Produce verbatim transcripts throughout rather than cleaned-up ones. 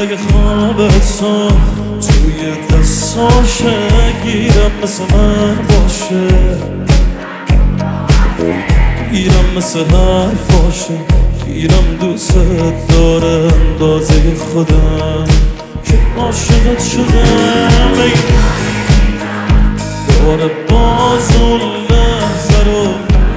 اگه خوابتو توی دستاشه گیرم مثل من باشه، گیرم مثل حرفاشه، گیرم دوست داره اندازه خودم که عاشقت شدم. ای دوباره باز اون لحظه رو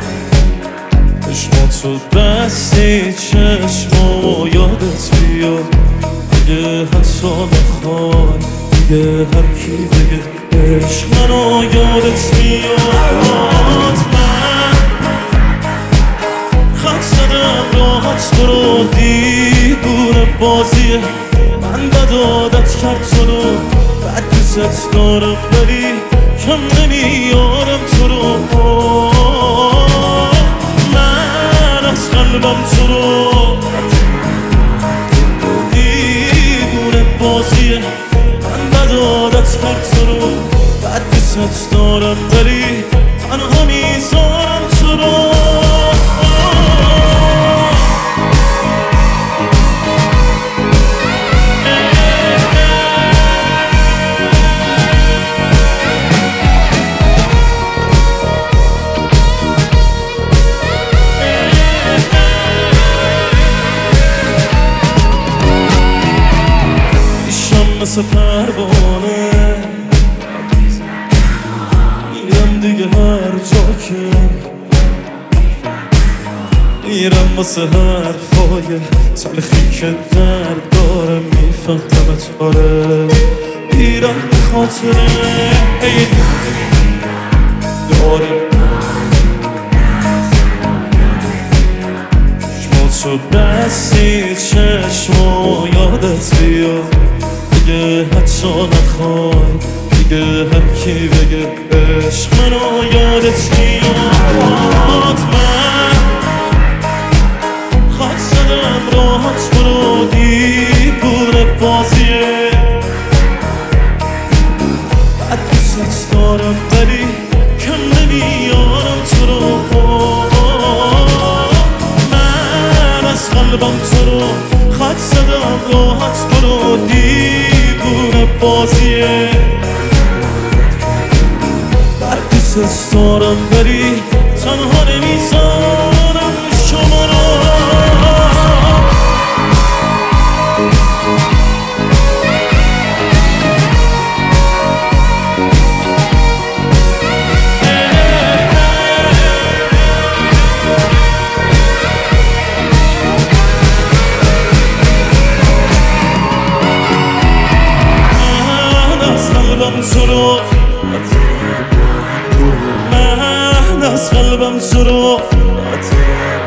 چشماتو بستی چشمامو یادت بیاد. دیگه حتی نخوای دیگه هر کی بگه عشق منو یادت بیاد. من خط زدم راحت تو رو دیوونه بازیه، من بد عادت کرد تو رو بد دوست دارم ولی کم نمیارم تو رو. من از قلبم تو رو دیوونه بازیه، من بد عادت کرد تو رو بد دوست دارم ولی تنها میذارم تو رو. مثل پروانه میرم دیگه هر جا که میرم واسه حرفای تلخی که درد داره میفهمت. آره میرم به خاطره داره چشماتو بستی چشمو یادت بیاد. دیگه حتی نخوای دیگه هر کی بگه عشق منو یادت میاد. من خط زدم راحت برو دیوونه بازیه، بد دوست دارم ولی کم نمیارم تو رو. من از قلبم تو رو خط زدم راحت برو دیوونه بازیه، بد دوست دارم ولی تنها نمیذارم شما رو. تو رو من از قلبم تو رو